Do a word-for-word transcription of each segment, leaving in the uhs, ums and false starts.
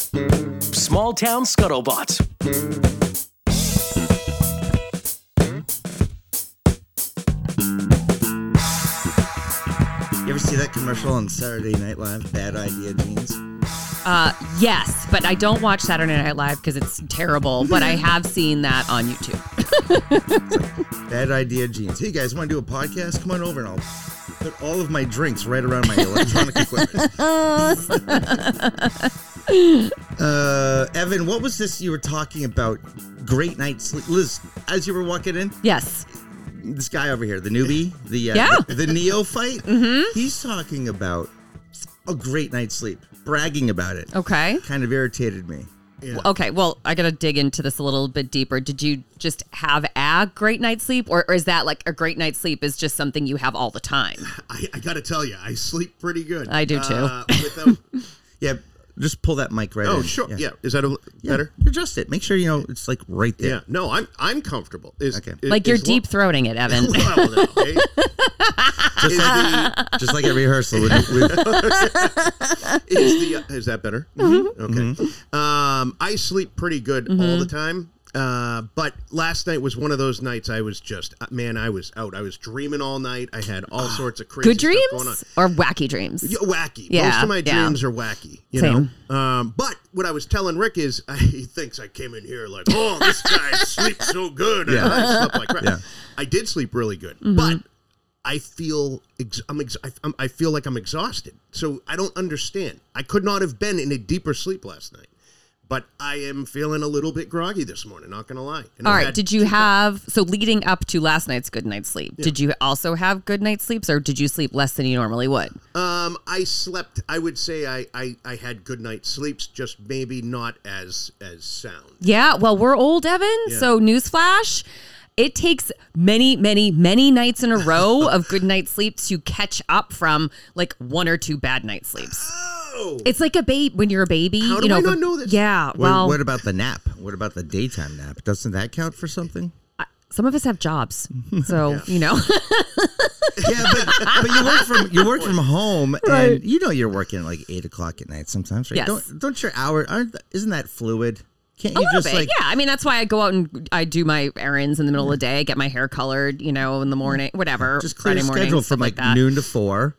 Small Town Scuttlebutt. You ever see that commercial on Saturday Night Live, Bad Idea Jeans? Uh, yes, but I don't watch Saturday Night Live because it's terrible, but I have seen that on YouTube. Like, Bad Idea Jeans. Hey guys, want to do a podcast? Come on over and I'll put all of my drinks right around my electronic equipment. uh, Evan, what was this you were talking about? Great night sleep. Liz, as you were walking in? Yes. This guy over here, the newbie, the uh, yeah. the, the neophyte, mm-hmm. he's talking about a great night's sleep, bragging about it. Okay. Kind of irritated me. Yeah. Okay, well, I got to dig into this a little bit deeper. Did you just have a great night's sleep, or, or is that like a great night's sleep is just something you have all the time? I, I got to tell you, I sleep pretty good. I do too. Uh, without... yeah. Just pull that mic right oh, in. Oh, sure. Yeah. yeah. Is that a, yeah. better? Adjust it. Make sure, you know, it's like right there. Yeah. No, I'm I'm comfortable. Is, okay. Is, like you're is deep throating it, Evan. well, no, hey. just, like, just like a rehearsal. With, with... is, the, is that better? Mm-hmm. Okay. Mm-hmm. Um, I sleep pretty good mm-hmm. all the time. Uh, but last night was one of those nights I was just, man, I was out. I was dreaming all night. I had all sorts of crazy Good dreams stuff going on. Or wacky dreams? Yeah, wacky. Yeah, Most of my yeah. dreams are wacky, you Same. know? Um, but what I was telling Rick is uh, he thinks I came in here like, oh, this guy sleeps so good. Yeah. And I slept like crap. Yeah. I did sleep really good, mm-hmm. but I feel ex- I'm ex- I, I'm, I feel like I'm exhausted. So I don't understand. I could not have been in a deeper sleep last night. But I am feeling a little bit groggy this morning, not going to lie. And All I've right. Did you have, so leading up to last night's good night's sleep, Yeah. did you also have good night's sleeps, or did you sleep less than you normally would? Um, I slept, I would say I, I, I had good night sleeps, just maybe not as as sound. Yeah. Well, we're old, Evan. Yeah. So newsflash, it takes many, many, many nights in a row of good night sleep to catch up from like one or two bad night sleeps. Oh. It's like a babe when you're a baby. How do you know, I not know this? Yeah. Well, what, what about the nap? What about the daytime nap? Doesn't that count for something? I, some of us have jobs, so Yeah. you know. Yeah, but, but you work from you work from home, Right. and you know you're working at like eight o'clock at night sometimes, right? Yes. Don't don't your hour aren't isn't that fluid? Can't A you little just bit, like yeah. I mean, that's why I go out and I do my errands in the middle of the day, get my hair colored, you know, in the morning, whatever. just clear Friday a morning, schedule stuff from like, that. noon to four?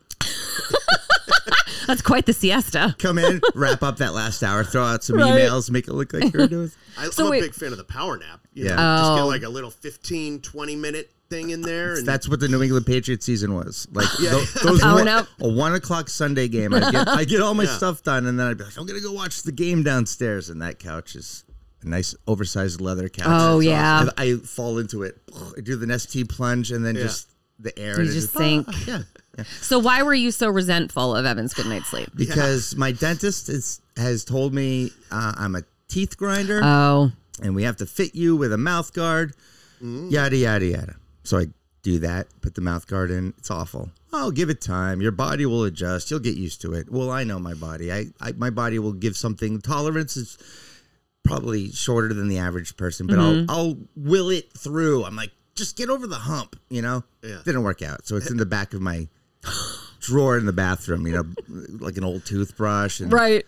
That's quite the siesta. Come in, wrap up that last hour, throw out some Right. emails, make it look like you're doing. I, So I'm wait- a big fan of the power nap. You Yeah. know, just get Oh. like a little fifteen, twenty minute thing in there. And That's what the New England Patriots season was. Like Yeah. tho- those Power one, nap. a one o'clock Sunday game. I get I get all my Yeah. stuff done, and then I'd be like, I'm gonna go watch the game downstairs, and that couch is a nice oversized leather couch. Oh, It's yeah. awesome. I, I fall into it. I do the Nestea plunge, and then Yeah. just the air. You and it just think. ah, yeah. yeah. So why were you so resentful of Evan's good night sleep? Because my dentist is, has told me uh, I'm a teeth grinder, Oh, and we have to fit you with a mouth guard. Yada yada yada. So I do that, put the mouth guard in. It's awful. Oh, give it time. Your body will adjust. You'll get used to it. Well, I know my body. I, I my body will give something. Tolerance is probably shorter than the average person, but Mm-hmm. I'll I'll will it through. I'm like, just get over the hump, you know? Yeah. Didn't work out. So it's in the back of my drawer in the bathroom, you know, like an old toothbrush. And, right.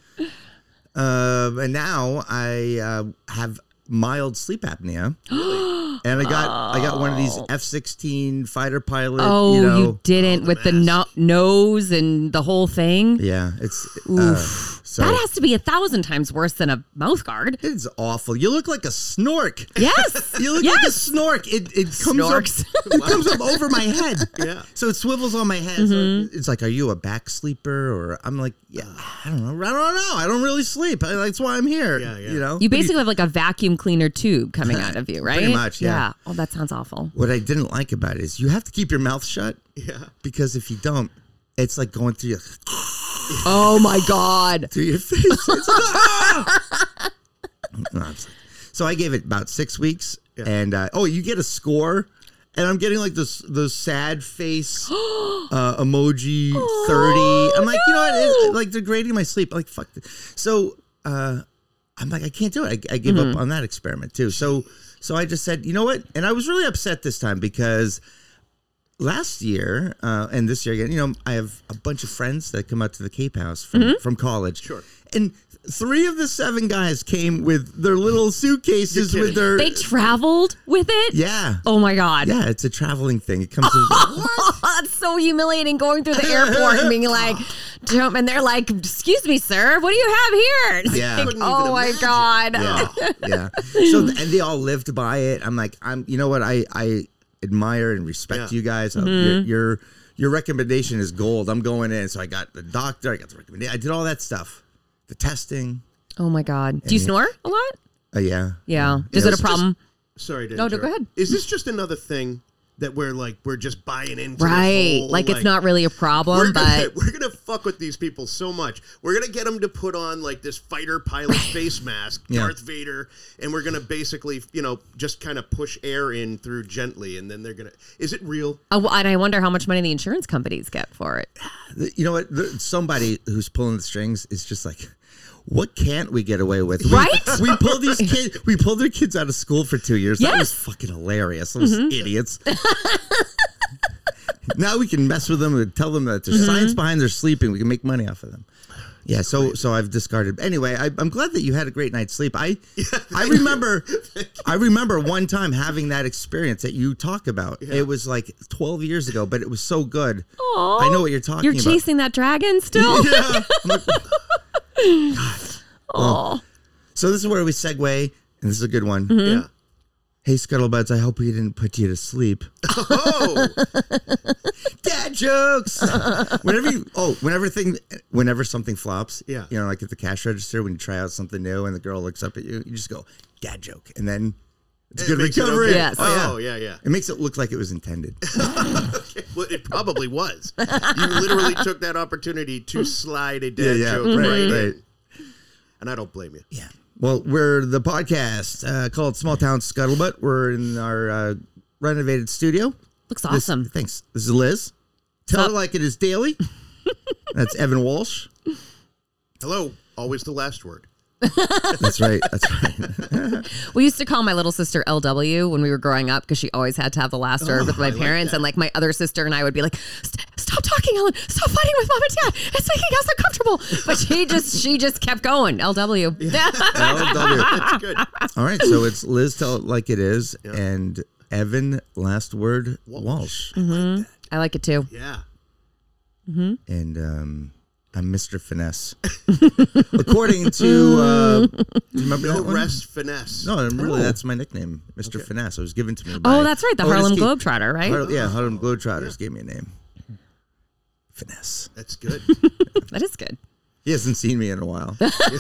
um, and now I uh, have mild sleep apnea. And I got I got one of these F sixteen fighter pilot. Oh, you, you, know, didn't Oh, the with the mask. no- nose and the whole thing. Yeah, it's uh, so That has to be a thousand times worse than a mouth guard. it's awful. You look like a snork. Yes. You look yes. like a snork. It it comes Snorks. up it comes up over my head. Yeah. So it swivels on my head. Mm-hmm. So it's like, are you a back sleeper? Or I'm like, yeah, I don't know. I don't know. I don't really sleep. I, that's why I'm here. Yeah, yeah. You know. You basically have like a vacuum cleaner tube coming out of you, right? Pretty much, yeah. Oh, that sounds awful. What I didn't like about it is you have to keep your mouth shut. Yeah. Because if you don't, it's like going through your Oh my God. through your face. It's like, ah! No, I'm sorry. So I gave it about six weeks, Yeah. and uh, oh, you get a score, and I'm getting like this the sad face uh, emoji thirty. I'm like, you know what? It, it, like degrading my sleep. I'm like, fuck. This. So uh, I'm like, I can't do it. I, I give Mm-hmm. up on that experiment too. So so I just said, you know what? And I was really upset this time because last year uh, and this year again, you know, I have a bunch of friends that come out to the Cape House from, Mm-hmm. from college. Sure. and three of the seven guys came with their little suitcases with their. They traveled with it? Yeah. Oh my God. Yeah, it's a traveling thing. It comes. with, Oh, that's so humiliating going through the airport and being like, jump, and they're like, excuse me, sir, what do you have here? It's Yeah. like, Couldn't oh even my imagine. God. Yeah, yeah. So and they all lived by it. I'm like, I'm. You know what? I I admire and respect Yeah. you guys. Mm-hmm. Your, your your recommendation is gold. I'm going in. So I got the doctor. I got the recommendation. I did all that stuff. The testing. Oh my God. Do you snore a lot? Uh, yeah. Yeah. Yeah, Is it a it's just- problem? Sorry to No, no, interrupt. go ahead. Is this just another thing that we're like we're just buying into? this Right. whole, Like, it's not really a We're problem, gonna, but we're gonna fuck with these people so much. We're gonna get them to put on like this fighter pilot face mask, Yeah. Darth Vader, and we're gonna basically, you know, just kind of push air in through gently, and then they're gonna. Is it real? oh, and I wonder how much money the insurance companies get for it. You know what? The- Somebody who's pulling the strings is just like, what can't we get away with? We, Right? We pulled these kids. We pulled their kids out of school for two years. That was Yes. fucking hilarious. Those idiots. Now we can mess with them and tell them that there's science behind their sleeping. We can make money off of them. Yeah, so so I've discarded. Anyway, I, I'm glad that you had a great night's sleep. I I remember I remember one time having that experience that you talk about. It was like twelve years ago, but it was so good. Aw. I know what you're talking You're about. chasing that dragon still? Yeah. I'm like, Oh. so this is where we segue, and this is a good one. Yeah. Hey, Scuttlebuds, I hope we didn't put you to sleep. Oh, Dad jokes. Whenever you, oh, whenever thing, whenever something flops, Yeah. you know, like at the cash register when you try out something new and the girl looks up at you, you just go, "Dad joke," and then it's a It good makes it recovery. okay. Yes. Oh, yeah, yeah. It makes it look like it was intended. Well, it probably was. You literally took that opportunity to slide a dad Yeah, yeah, joke right, right, right. in. And I don't blame you. Yeah. Well, we're the podcast uh, called Small Town Scuttlebutt. We're in our uh, renovated studio. Looks This- awesome. thanks. This is Liz. Tell Sup? her like it is daily. That's Evan Walsh. Hello. Always the last word. That's right. That's right. We used to call my little sister L W when we were growing up because she always had to have the last word with my I like parents. that. and like my other sister and I would be like, "St- stop talking, Ellen. Stop fighting with mom and dad. It's making us uncomfortable. But she just she just kept going. L W. L W. That's good. All right. So it's Liz, tell it like it is, and Evan, last word, Walsh. I like it too. Yeah. And um, I'm Mister Finesse. According to, uh, do you remember No that one? rest finesse. No, really, Oh. that's my nickname, Mister Finesse. It was given to me by. Oh, that's right. The Otis Harlem Key- Globetrotter, right? Har- yeah, Harlem Globetrotters gave me a name. Finesse. That's good. That is good. He hasn't seen me in a while.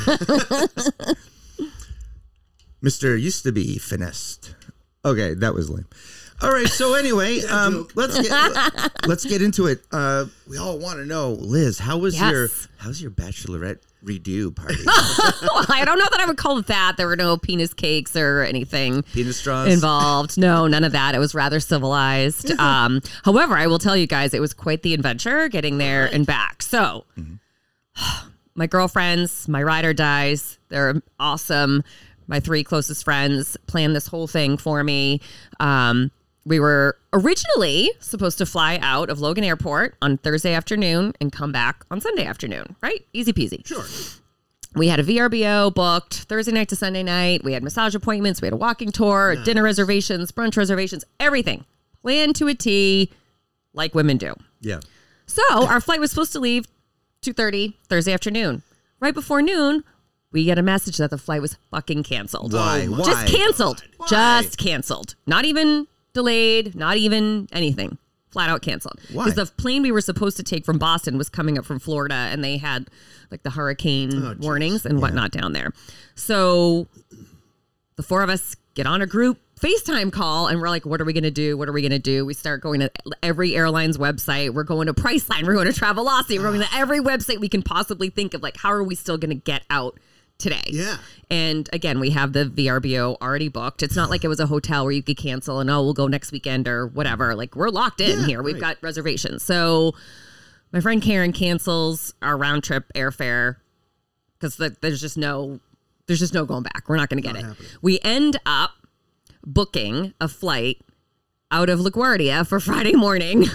Mister used to be finessed. Okay, that was lame. All right, so anyway, um, let's get let's get into it. Uh, we all want to know, Liz, how was Yes. your how's your bachelorette redo party? Well, I don't know that I would call it that. There were no penis cakes or anything Penis straws involved. No, none of that. It was rather civilized. Um, however, I will tell you guys, it was quite the adventure getting there and back. So, my girlfriends, my ride or dies, they're awesome. My three closest friends planned this whole thing for me. Um, we were originally supposed to fly out of Logan Airport on Thursday afternoon and come back on Sunday afternoon, right? Easy peasy. Sure. We had a V R B O booked Thursday night to Sunday night. We had massage appointments. We had a walking tour, dinner reservations, brunch reservations, everything planned to a T like women do. yeah. So our flight was supposed to leave two thirty Thursday afternoon. Right before noon, we get a message that the flight was fucking canceled. Why? my Why? Just canceled. Why? Just canceled. Not even delayed, not even anything. Flat out canceled. Why? Because the plane we were supposed to take from Boston was coming up from Florida, and they had like the hurricane Oh, geez. warnings and whatnot down there. So the four of us get on a group FaceTime call, and we're like, what are we going to do? What are we going to do? We start going to every airline's website. We're going to Priceline. We're going to Travelocity. We're going to every website we can possibly think of. Like, how are we still going to get out today? Yeah. And again, we have the V R B O already booked. It's not like it was a hotel where you could cancel and, oh, we'll go next weekend or whatever. Like, we're locked in Yeah, here. We've right. got reservations. So my friend Karen cancels our round trip airfare because the, there's just no, there's just no going back. We're not going to get it. happening. We end up booking a flight out of LaGuardia for Friday morning.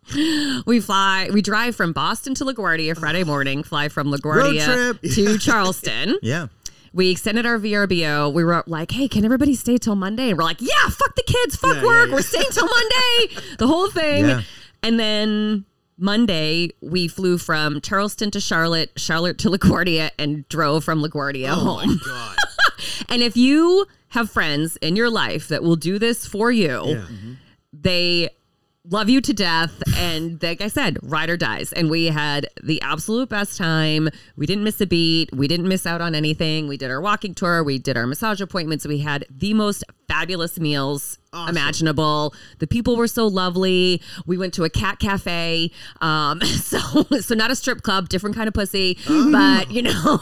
We fly, we drive from Boston to LaGuardia Friday morning, fly from Road LaGuardia trip. to Charleston. Yeah. We extended our V R B O. We were like, hey, can everybody stay till Monday? And we're like, yeah, fuck the kids, fuck Yeah, work. yeah, yeah. We're staying till Monday. The whole thing. Yeah. And then Monday, we flew from Charleston to Charlotte, Charlotte to LaGuardia, and drove from LaGuardia Oh home. my God. And if you have friends in your life that will do this for you, Yeah. they love you to death. And like I said, ride or dies. And we had the absolute best time. We didn't miss a beat. We didn't miss out on anything. We did our walking tour. We did our massage appointments. We had the most fabulous meals Awesome. imaginable. The people were so lovely. We went to a cat cafe. Um, so, so not a strip club, different kind of pussy, but you know,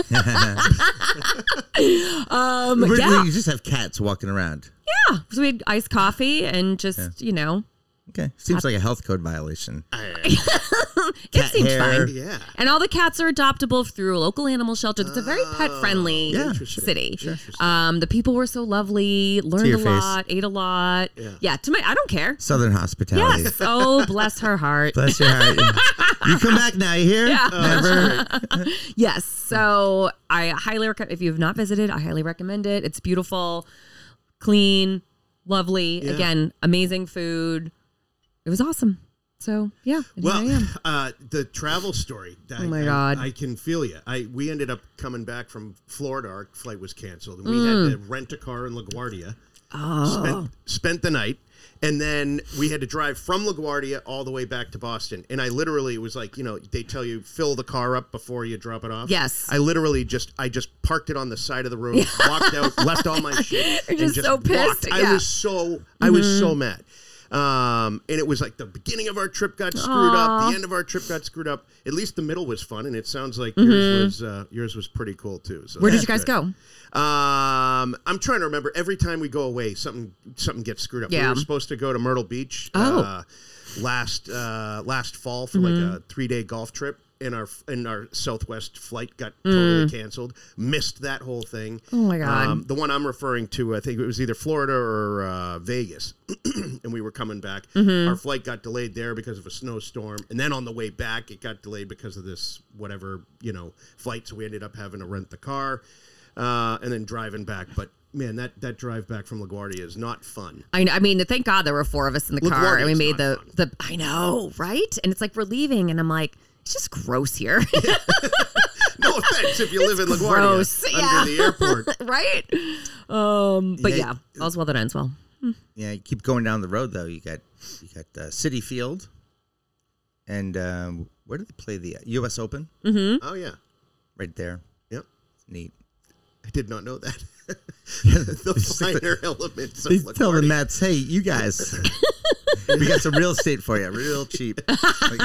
um, Where- yeah, You just have cats walking around. yeah. So we had iced coffee and just, you know, Okay. Seems like a health code violation. it Cat seemed hair. fine. Yeah. And all the cats are adoptable through a local animal shelter. It's a very pet friendly Yeah. Interesting. city. Interesting. Um, the people were so lovely, learned a your face. lot, ate a lot. Yeah. Yeah, to my, I don't care. Southern hospitality. Yes. Oh, bless her heart. Bless your heart. You come back now, you hear? Yeah. Never. Yes. So I highly recommend, if you have not visited, I highly recommend it. It's beautiful, clean, lovely. Yeah. Again, amazing food. It was awesome. So yeah, and Well, here I am. uh, the travel story. I, Oh my I- God. I, can feel you. I we ended up coming back from Florida. Our flight was canceled, and we Mm. had to rent a car in LaGuardia. Oh. Spent, spent the night, and then we had to drive from LaGuardia all the way back to Boston. And I literally it was like, you know, they tell you fill the car up before you drop it off. Yes. I literally just I just parked it on the side of the road, walked out, left all my shit, You're and just so pissed, walked. I yeah. was so I was so mad. Um, and it was like the beginning of our trip got screwed Aw. up. The end of our trip got screwed up. At least the middle was fun, and it sounds like yours was uh, yours was pretty cool too. So Where did that's you guys good. go? Um, I'm trying to remember. Every time we go away, something something gets screwed up. We Yeah. were supposed to go to Myrtle Beach Oh. uh, last uh, last fall for like a three day golf trip. And our and our Southwest flight got totally canceled. Missed that whole thing. Oh, my God. Um, the one I'm referring to, I think it was either Florida or uh, Vegas, and we were coming back. Mm-hmm. Our flight got delayed there because of a snowstorm, and then on the way back, it got delayed because of this whatever you know flight. So we ended up having to rent the car uh, and then driving back. But man, that, that drive back from LaGuardia is not fun. I, I mean, thank God there were four of us in the car, LaGuardia and we is made the not the. I know, right? And it's like we're leaving, and I'm like, it's just gross here, No offense if you live in LaGuardia gross, under yeah. the airport. right? Um, but Yeah. yeah, all's well that ends well. Yeah, you keep going down the road though. You got you got uh, City Field, and um, where do they play the U S Open? Oh yeah, Right there. yep. Neat. I did not know that. The finer elements of They tell the LaGuardia. Mets, "Hey, you guys, we got some real estate for you, real cheap." Like,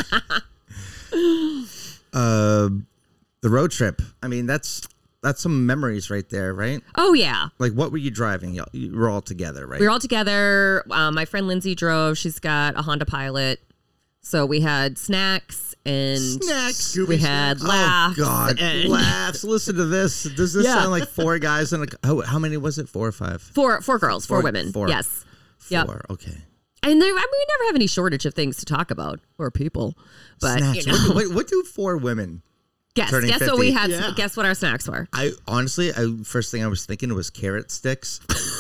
uh, the road trip. I mean, that's that's some memories right there, right? Oh yeah, Like, what were you driving? Y'all- You were all together, right? we were all together. Um, my friend Lindsay drove. She's got a Honda Pilot, so we had snacks and Snacks. we had Oh laughs. God, and laughs! Listen to this. Does this Yeah. sound like four guys and a? How, how many was it? Four or five? Four, four girls, four, Four- women. four. Yes. Four. Yep. Okay. And there, I mean, we never have any shortage of things to talk about or people. But Snacks. you know, What, what, what do four women? guess turning guess what we fifty. had. Yeah. Guess what our snacks were. I honestly, I first thing I was thinking was carrot sticks.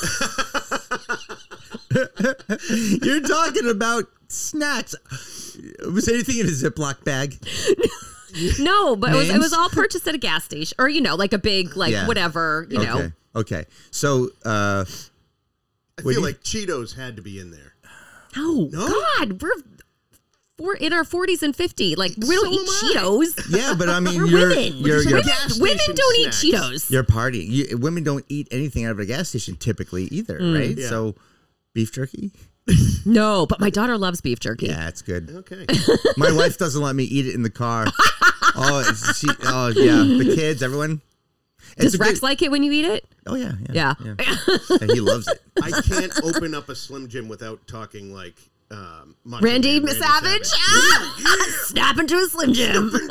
You're talking about snacks. Was anything in a Ziploc bag? No, but it was, it Names? was all purchased at a gas station or you know, like a big like Yeah. whatever you okay. know. Okay. So, uh, I What do feel you- like Cheetos had to be in there. No, No? God, we're four in our forties and fifty. Like we don't So eat am I. Cheetos. yeah, but I mean, We're you're, women. you're, We're you're, just gas Women station don't eat snacks. Cheetos. you're partying. You, women don't eat anything out of a gas station typically either, Mm. right? Yeah. So, beef jerky? No, but my daughter loves beef jerky. Yeah, it's good. Okay. My wife doesn't let me eat it in the car. Oh, it's, she, oh yeah, the kids, everyone. It's Does a Rex good- like it when you eat it? Oh yeah, yeah, Yeah. yeah. he loves it. I can't open up a Slim Jim without talking like um, Macho Randy, Man, Savage, Ah! snap into a Slim Jim. It's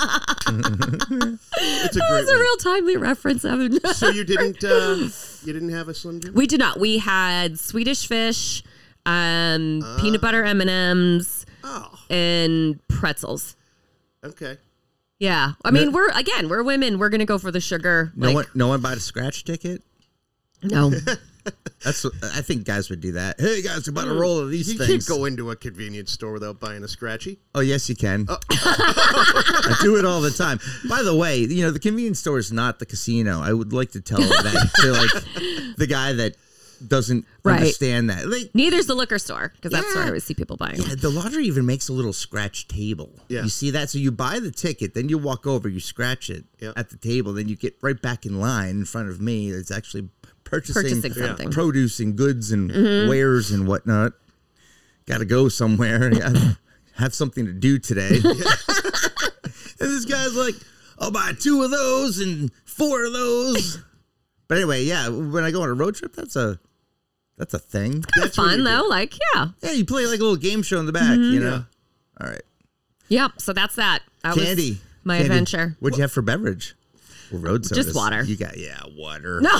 a That great was a one. real timely reference, Evan. So you didn't uh, you didn't have a Slim Jim? We did not. We had Swedish fish, um, peanut butter M and M's. Oh, and pretzels. okay. Yeah. I mean, we're, again, we're women. We're going to go for the sugar. No like, one, no one bought a scratch ticket. No. That's. What, I think guys would do that. Hey guys, about a roll of these You things. can't go into a convenience store without buying a scratchy. Oh yes, you can. I do it all the time. By the way, you know the convenience store is not the casino. I would like to tell that to like the guy that doesn't Right. understand that. Like, Neither's the liquor store because that's Yeah. where I always see people buying. yeah, the lottery even makes a little scratch table. Yeah. You see that? So you buy the ticket, then you walk over, you scratch it Yeah. at the table, then you get right back in line in front of me. It's actually purchasing, Purchasing something. produce and goods and Mm-hmm. wares and whatnot. Got to go somewhere. Gotta have something to do today. And this guy's like, I'll buy two of those and four of those. But anyway, yeah, when I go on a road trip, that's a that's a thing. That's what Fun you though. do. Like, yeah. Yeah, you play like a little game show in the back, you know? All right. Yep. So that's that. That Candy. was my Candy. adventure. What'd you have for beverage? Well, road sodas. Just water. You got, yeah, water. No.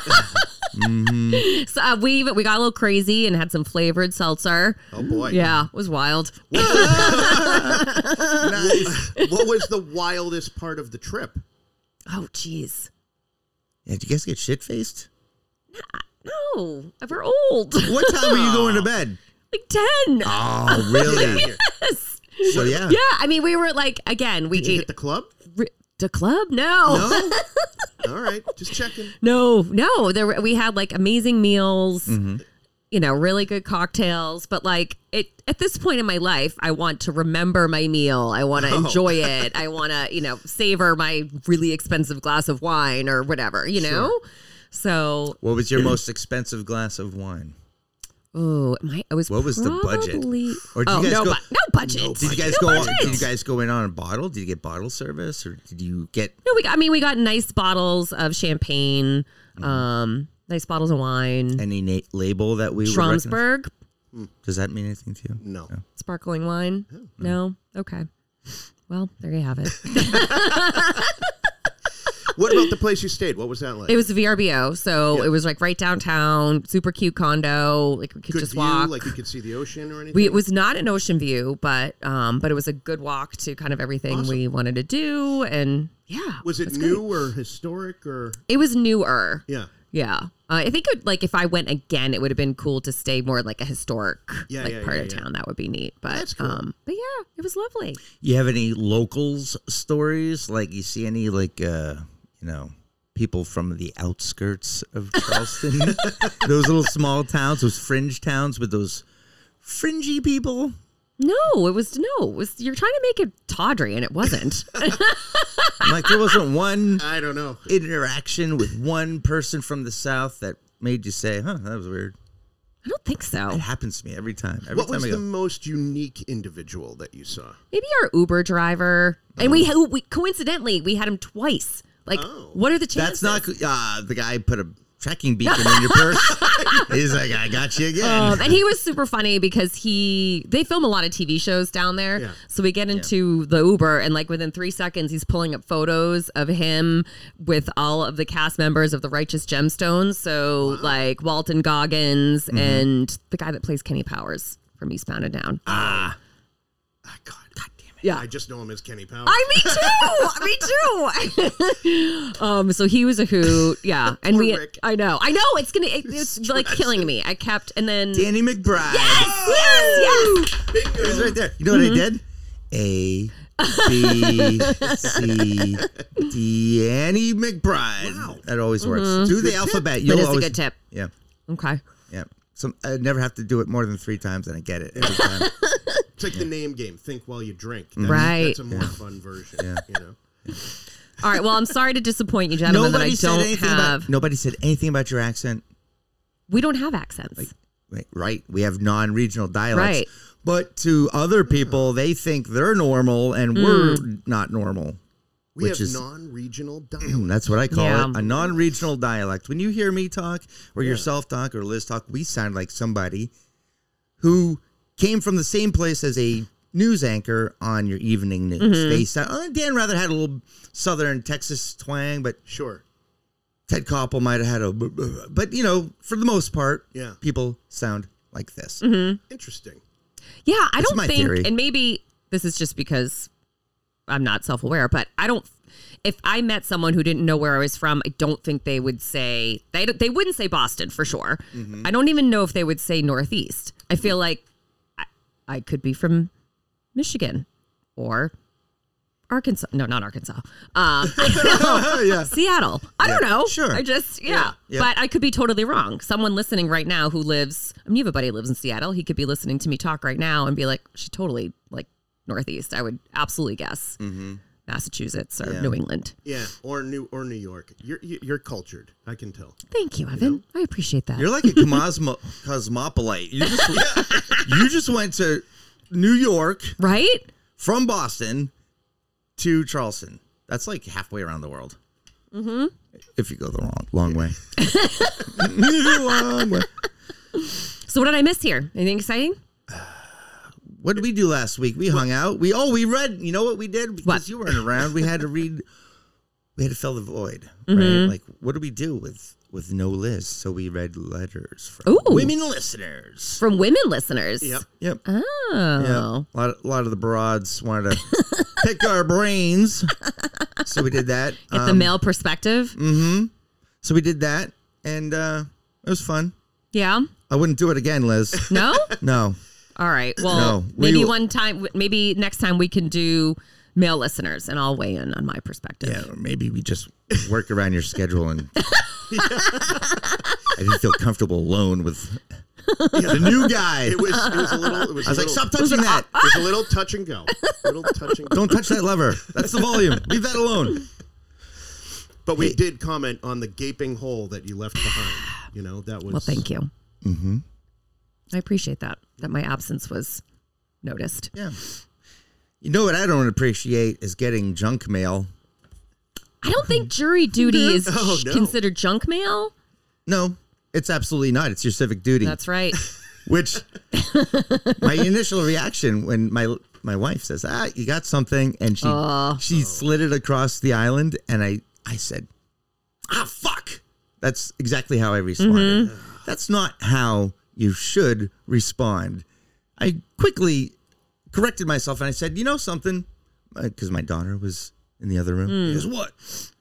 So uh, we we got a little crazy and had some flavored seltzer. Oh boy. Yeah, it was wild. Nice. What was the wildest part of the trip? Oh, jeez. Yeah, did you guys get shit faced? No, we're old. What time were you going to bed? Like ten. Oh, really? Yes. So, yeah. Yeah, I mean, we were like, again, we Did you ate hit the club? ri- the club. No, No. All right, just checking. no, no. There were, we had like amazing meals. Mm-hmm. You know, really good cocktails. But like it at this point in my life, I want to remember my meal. I want to Oh. enjoy it. I want to, you know, savor my really expensive glass of wine or whatever. You know. So, What was your most expensive glass of wine? oh, my, it was What was the budget? probably- Or did oh, you guys no, go? bu- no budget. Did you guys No go? On, budget. did you guys go in on a bottle? Did you get bottle service, or did you get? No, we. Got, I mean, we got nice bottles of champagne, um, nice bottles of wine. Any na- label that we would recognize? Schramsberg, Does that mean anything to you? No. sparkling wine. No, okay. Well, there you have it. What about the place you stayed? What was that like? It was V R B O, so Yeah. it was like right downtown, super cute condo. Like we could Good just view, walk. like you could see the ocean or anything. we, it was not an ocean view, but um, but it was a good walk to kind of everything Awesome. we wanted to do, and yeah, was it it's new great. or historic or? It was newer. Yeah. Yeah, uh, I think it, like if I went again, it would have been cool to stay more like a historic Yeah, like yeah, part yeah, of yeah. town. That would be neat. But That's cool. um, but yeah, it was lovely. You have any locals stories? Like you see any like uh, you know people from the outskirts of Charleston, those little small towns, those fringe towns with those fringy people. No, it was no. It was you're trying to make it tawdry, and it wasn't. I'm like there wasn't one I don't know. interaction with one person from the South that made you say, "Huh, that was weird." I don't think so. It happens to me every time. Every What time was I the go. most unique individual that you saw? Maybe our Uber driver, and we, we coincidentally we had him twice. Like, Oh. what are the chances? That's not uh, the guy put a tracking beacon in your purse. He's like, "I got you again." Um, and he was super funny because he they film a lot of T V shows down there. Yeah. So we get into the Uber, and like within three seconds, he's pulling up photos of him with all of the cast members of the Righteous Gemstones. So like Walton Goggins and the guy that plays Kenny Powers from Eastbound and Down. ah, Ah, God, God damn it! Yeah. I just know him as Kenny Powers. I me too. me too. um. So he was a hoot. Yeah. And Poor we. Rick. I know. I know. It's gonna. It, it's like killing me. I kept and then. Danny McBride. Yes. Yes. Yes. Bingo. It's right there. You know what I did? A B C D Danny McBride. Wow. That always works. Do the alphabet. You'll That is a always, good tip. Yeah, Okay. yeah. So I never have to do it more than three times, and I get it every time. It's like the name game. Think while you drink. That's, Right. That's a more fun version. Yeah. You know. All right. Well, I'm sorry to disappoint you, gentlemen, nobody that I said don't anything have. about. Nobody said anything about your accent. We don't have accents. Right, right. We have non-regional dialects. Right. But to other people, they think they're normal, and we're not normal. We Which have is- non-regional dialect. That's what I call Yeah. it, a non-regional dialect. When you hear me talk, or yourself talk, or Liz talk, we sound like somebody who came from the same place as a news anchor on your evening news. Mm-hmm. They sound. Oh, Dan Rather had a little Southern Texas twang, but Sure. Ted Koppel might have had a. But you know, for the most part, Yeah. people sound like this. Mm-hmm. Interesting. Yeah, I That's don't my think, theory. and maybe this is just because I'm not self-aware, but I don't. If I met someone who didn't know where I was from, I don't think they would say they they wouldn't say Boston for sure. Mm-hmm. I don't even know if they would say Northeast. I feel like I, I could be from Michigan or Arkansas. No, not Arkansas. Um, yeah. Seattle. I don't know. Sure. I just, yeah. Yeah. Yeah. But I could be totally wrong. Someone listening right now who lives, I mean, you have a buddy who lives in Seattle. He could be listening to me talk right now and be like, she's totally like Northeast. I would absolutely guess Mm-hmm. Massachusetts or Yeah. New England. Yeah, or New or New York. You're you're cultured. I can tell. Thank you, Evan. I appreciate that. You're like a cosmo- cosmopolite. You just, you just went to New York right? from Boston to Charleston. That's like halfway around the world. Mm-hmm. If you go the wrong long way. long way. So what did I miss here? Anything exciting? What did we do last week? We hung out. We oh we read. You know what we did because What? you weren't around. We had to read. We had to fill the void, Mm-hmm. right? Like what do we do with with no Liz? So we read letters from Ooh. women listeners. From women listeners. Yep. Yep. Oh. Yeah. A lot, a lot of the broads wanted to pick our brains, so we did that. Get the Um, male perspective. Mm-hmm. So we did that, and uh, it was fun. Yeah. I wouldn't do it again, Liz. No? No. All right. Well, No, we maybe will- one time, maybe next time we can do male listeners and I'll weigh in on my perspective. Yeah, or maybe we just work around your schedule, and I didn't feel comfortable alone with the new guy. It was it was a little. It was, I was a like, little, stop touching that. It was a little touch and go. Little touch and go. Don't touch that lever. That's the volume. Leave that alone. But we did comment on the gaping hole that you left behind. You know that was. Well, thank you. Mm-hmm. I appreciate that, that my absence was noticed. Yeah. You know what I don't appreciate is getting junk mail. I don't think jury duty is Oh, no. considered junk mail. No, it's absolutely not. It's your civic duty. That's right. Which my initial reaction when my my wife says, "Ah, you got something," and she Oh. she slid it across the island, and I I said, "Ah, fuck." That's exactly how I responded. Mm-hmm. That's not how you should respond. I quickly corrected myself and I said, "You know something?" Because my daughter was in the other room. Mm. He goes, "What?"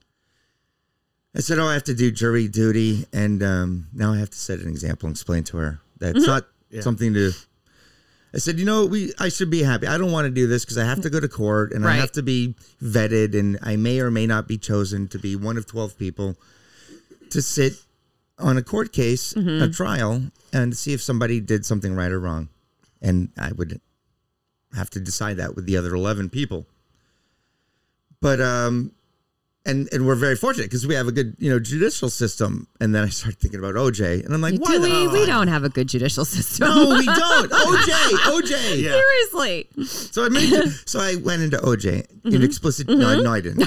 I said, "Oh, I have to do jury duty, and um, now I have to set an example and explain to her that it's not Yeah. something to." I said, "You know, we I should be happy. I don't want to do this because I have to go to court and I Right. have to be vetted, and I may or may not be chosen to be one of twelve people to sit on a court case, Mm-hmm. a trial, and see if somebody did something right or wrong, and I would have to decide that with the other eleven people." But um. And and we're very fortunate because we have a good, you know, judicial system. And then I started thinking about O J, and I'm like, why Do the we? fuck? We don't have a good judicial system. No, we don't. O J, O J. Yeah. Seriously. So I made, so I went into O J Mm-hmm. in explicit. No, no, I didn't.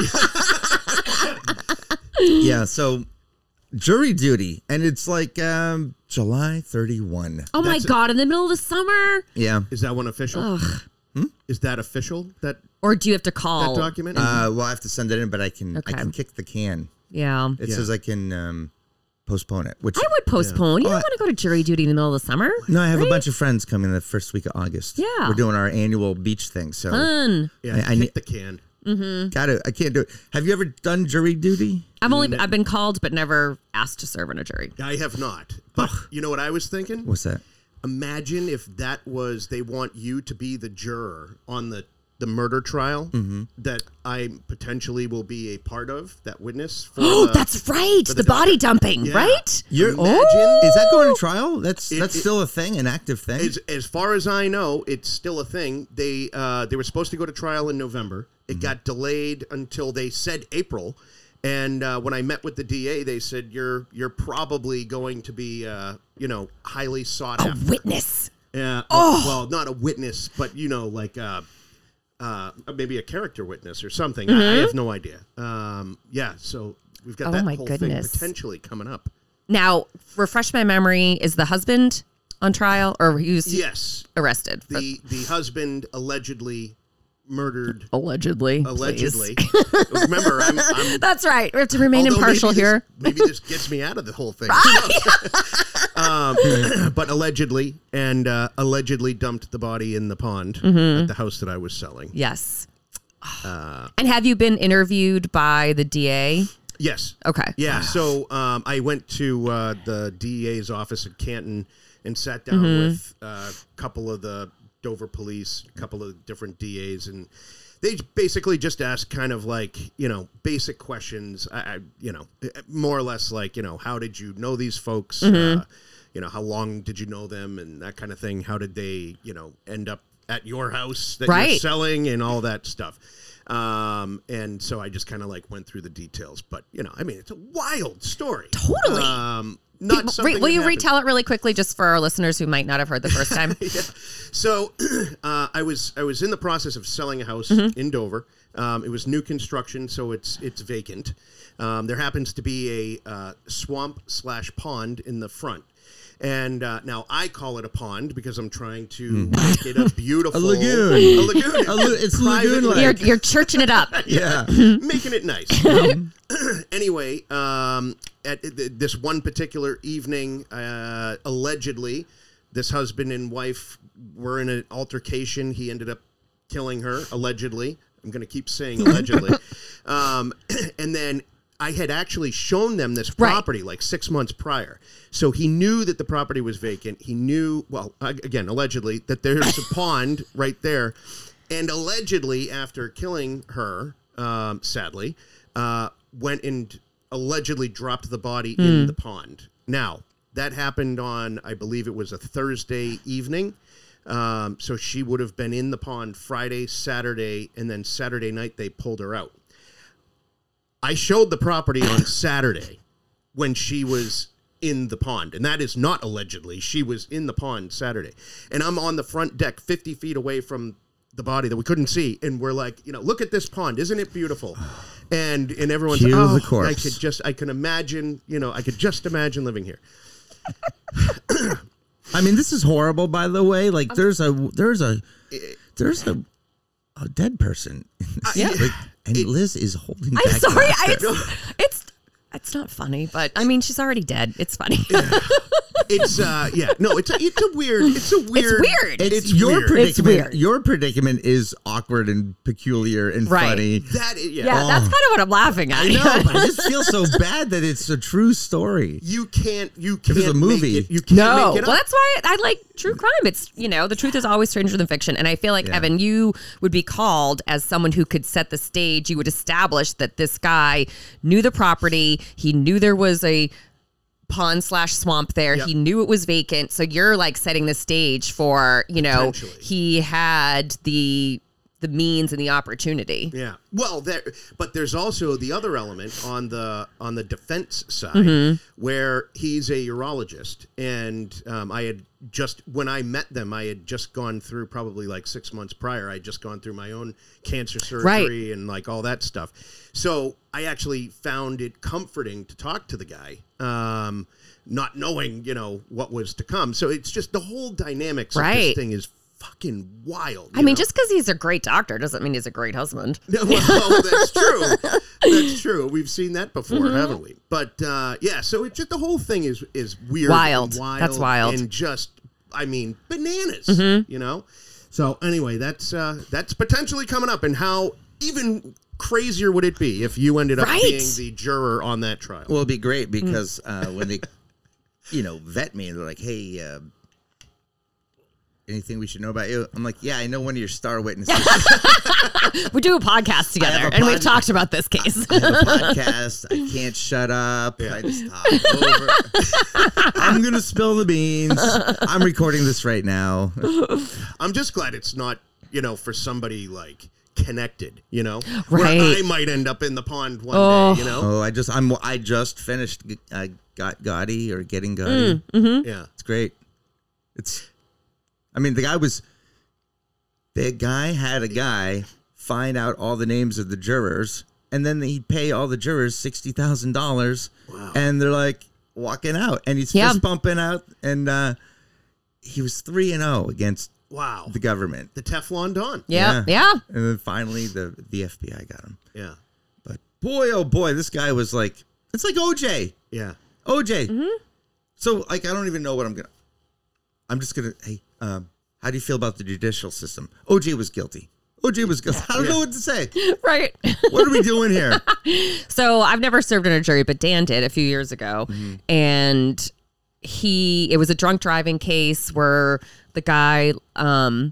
Yeah. So jury duty, and it's like um, July thirty-first. Oh my That's a- God, in the middle of the summer? Yeah. Is that one official? Is that official? That Or do you have to that call? document? Uh, well, I have to send it in, but I can Okay. I can kick the can. Yeah. It Yeah. says I can um, postpone it. Which I would postpone. You Oh, don't I- want to go to jury duty in the middle of the summer. no, I have right? a bunch of friends coming the first week of August. Yeah. We're doing our annual beach thing. So Fun. yeah, I- I kick ne- the can. got it. I can't do it. Have you ever done jury duty? I've only I've been called but never asked to serve on a jury. I have not. But you know what I was thinking? What's that? Imagine if that was they want you to be the juror on the the murder trial Mm-hmm. that I potentially will be a part of, that witness. For Oh, the- that's right. for The, the body dumping, Yeah. right? You're, Imagine- Is that going to trial? That's It- that's it- still a thing, an active thing. As, as far as I know, it's still a thing. They uh, they were supposed to go to trial in November. It Mm-hmm. got delayed until they said April. And uh, when I met with the D A, they said you're you're probably going to be uh, you know highly sought A after. witness. Yeah. Oh. Well, not a witness, but you know, like uh, uh, maybe a character witness or something. Mm-hmm. I, I have no idea. Um, yeah. So we've got Oh, that my whole goodness. thing potentially coming up. Now, refresh my memory. Is the husband on trial or he was Yes. arrested? for- The the husband allegedly murdered. allegedly. Allegedly. please. Remember, I'm. I'm That's right. We have to remain although impartial maybe this- here. Maybe this gets me out of the whole thing. Who knows? um, but allegedly, and uh, allegedly dumped the body in the pond Mm-hmm. at the house that I was selling. Yes. Uh, And have you been interviewed by the D A? yes. Okay. Yeah. So um, I went to uh, the D E A's office at Canton and sat down Mm-hmm. with uh, a couple of the Dover police, a couple of different D As, and they basically just asked kind of like, you know, basic questions, I, I, you know, more or less like, you know, how did you know these folks? Mm-hmm. Uh, you know, how long did you know them and that kind of thing? How did they, you know, end up at your house that Right. you're selling and all that stuff? Um, and so I just kind of like went through the details, but you know, I mean, it's a wild story. Totally. Um, not Re- something will that you happened. retell it really quickly just for our listeners who might not have heard the first time? Yeah. So uh, I was I was in the process of selling a house Mm-hmm. in Dover. Um, it was new construction, so it's it's vacant. Um, there happens to be a uh, swamp slash pond in the front. And uh, now I call it a pond because I'm trying to make it a beautiful A lagoon. A lagoon. A lu- it's Private lagoon-like. You're, lake. you're churching it up. Yeah. Making it nice. Anyway, um, at th- this one particular evening, uh, allegedly, this husband and wife were in an altercation. He ended up killing her, allegedly. I'm going to keep saying allegedly. um, and then I had actually shown them this Right. property like six months prior. So he knew that the property was vacant. He knew, well, ag- again, allegedly, that there's a pond right there. And allegedly, after killing her, um, sadly, uh, went and allegedly dropped the body in the pond. Now, that happened on, I believe it was a Thursday evening. Um, so she would have been in the pond Friday, Saturday, and then Saturday night they pulled her out. I showed the property on Saturday when she was in the pond, and that is not allegedly. She was in the pond Saturday, and I'm on the front deck fifty feet away from the body that we couldn't see, and we're like, you know, look at this pond, isn't it beautiful? And and everyone's Cue oh, the corpse. I could just, I can imagine, you know, I could just imagine living here. I mean, this is horrible, by the way. Like, there's a there's a there's a a dead person. Yeah. Like, and Liz is holding. I'm back sorry. I, laughter. it's, it's it's not funny, but I mean, she's already dead. It's funny. It's uh, yeah, no, it's a, it's a weird, it's a weird, weird. It's, It's your weird. predicament. It's weird. Your predicament is awkward and peculiar and Right. funny. That is, yeah. Yeah, that's kind of what I'm laughing at. I know, but I just feel so bad that it's a true story. You can't, you it can't was a movie. Make it, you can't No, make it well, up. that's why I like true crime. It's, you know, the truth is always stranger than fiction. And I feel like, Yeah. Evan, you would be called as someone who could set the stage. You would establish that this guy knew the property. He knew there was a pond slash swamp there. Yep. He knew it was vacant. So you're like setting the stage for, you know, Potentially. he had the the means and the opportunity. Yeah. Well, there, but there's also the other element on the on the defense side Mm-hmm. where he's a urologist, and um, I had just when I met them, I had just gone through probably like six months prior. I had just gone through my own cancer surgery and like all that stuff. So I actually found it comforting to talk to the guy, um, not knowing you know what was to come. So it's just the whole dynamics of Right. this thing is fucking wild. I you mean, know? just because he's a great doctor doesn't mean he's a great husband. Well, that's true. That's true. We've seen that before, Mm-hmm. haven't we? But uh, yeah, so it's just the whole thing is is weird, Wild. and wild. That's wild. and just I mean bananas. Mm-hmm. You know. So anyway, that's uh, that's potentially coming up, and how even crazier would it be if you ended up Right. being the juror on that trial? Well, it'd be great because uh, when they, you know, vet me and they're like, "Hey, uh, anything we should know about you?" I'm like, "Yeah, I know one of your star witnesses. We do a podcast together, have a and we've pod- talked about this case. I have a podcast. I can't shut up. I just talk over. I'm gonna spill the beans. I'm recording this right now. I'm just glad it's not you know for somebody like connected. You know, Right. Where I might end up in the pond one Oh. day. You know. Oh, I just I'm I just finished. I got Gotti or getting Gotti. Yeah. It's great. It's. I mean, the guy was. The guy had a guy find out all the names of the jurors, and then he'd pay all the jurors sixty thousand dollars, Wow. and they're like walking out, and he's Yeah. fist bumping out, and uh, he was three and zero against Wow. the government. The Teflon Don. Yeah, yeah. And then finally, the the F B I got him. Yeah. But boy, oh boy, this guy was like, it's like O J. Yeah. O J. So, like, I don't even know what I'm gonna. I'm just gonna. Hey, um, how do you feel about the judicial system? O J was guilty. O J was guilty. I don't know what to say. Right. What are we doing here? So I've never served in a jury, but Dan did a few years ago. Mm-hmm. And he, it was a drunk driving case where the guy, um,